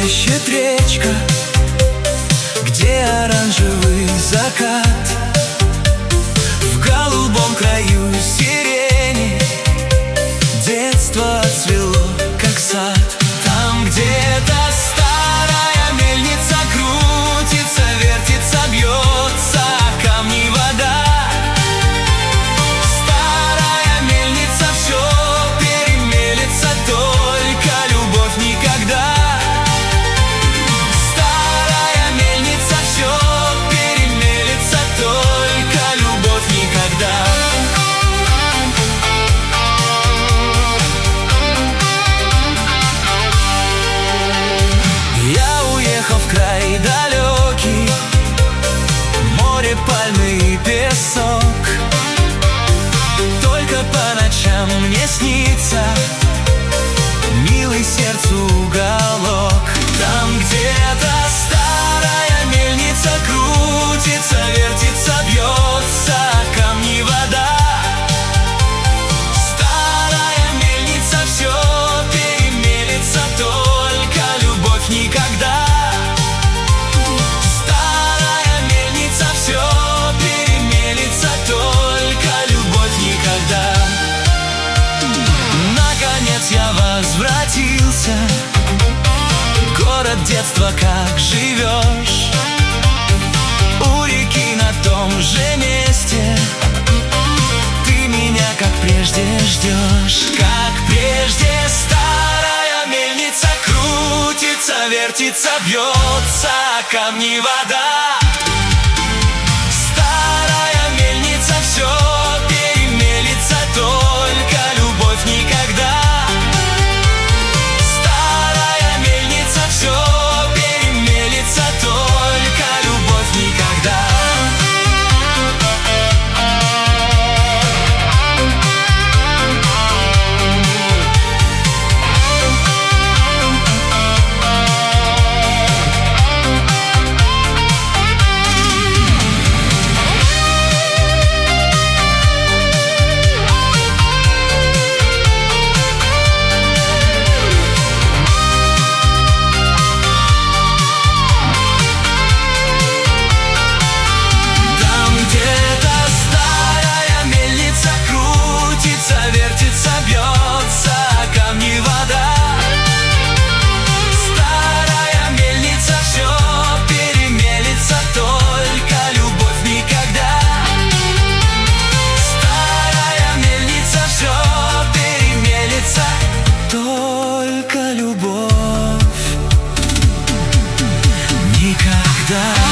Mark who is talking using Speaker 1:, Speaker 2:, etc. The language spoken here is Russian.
Speaker 1: плещет речка, где оранжевый закат. В голубом краю сирени детство отцвело, как сад. Там где-то старая мельница крутится, вертится, бьется о камни вода. Старая мельница все перемелется, только любовь никогда. Старая мельница все перемелется, только любовь никогда. Я уехал в край далекий, море, пальмы и песок. Только по ночам мне снится милый сердцу уголок. Там где-то старая мельница крутится, вертится, бьется о камни вода. Старая мельница все перемелется, только любовь никогда. Старая мельница все перемелется, только любовь никогда. Наконец я возвратился, город детства, как живешь. У реки на том же месте ты меня, как прежде, ждешь. Как прежде старая мельница крутится, вертится, бьется о камни вода. Старая мельница все перемелится, только любовь никогда. Старая мельница все перемелится, только любовь никогда. Вертится, бьется о камни вода. Старая мельница все перемелется, только любовь никогда. Старая мельница все перемелется, только любовь никогда.